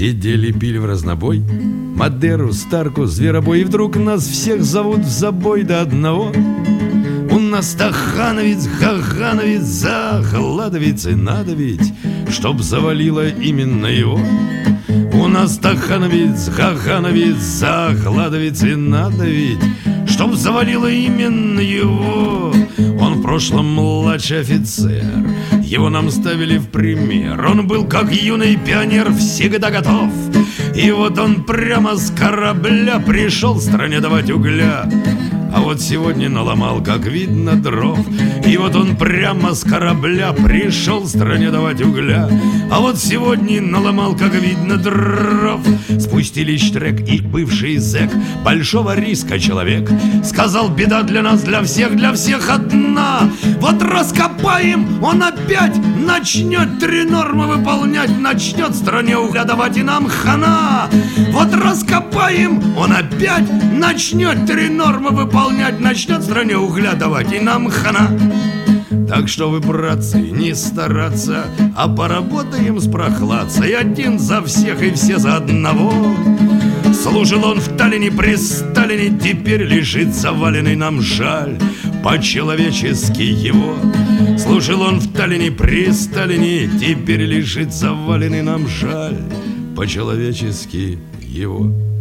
Сидели, пили в разнобой Мадеру, Старку, Зверобой. И вдруг нас всех зовут в забой до одного. У нас Стахановец, Хахановец, Захладовец. И надо ведь, чтоб завалило именно его. У нас Стахановец, Хахановец, Захладовец. И надо ведь, чтоб завалило именно его. Он в прошлом младший офицер, его нам ставили в пример. Он был как юный пионер, всегда готов. И вот он прямо с корабля пришел стране давать угля. А вот сегодня наломал, как видно, дров. И вот он прямо с корабля пришел стране давать угля. А вот сегодня наломал, как видно, дров. Спустили штрек и бывший зэк, большого риска человек, сказал: беда для нас, для всех одна. Вот раскопаем, он опять начнет 3 нормы выполнять, начнет стране угля давать, и нам хана. Вот раскопаем, он опять начнет 3 нормы выполнять, начнет стране угля давать, и нам хана. Так что вы, братцы, не стараться, а поработаем с прохладцей. Один за всех и все за одного. Служил он в Таллине при Сталине, теперь лежит заваленный, нам жаль по-человечески его. Служил он в Таллине при Сталине, теперь лежит заваленный, нам жаль по-человечески его.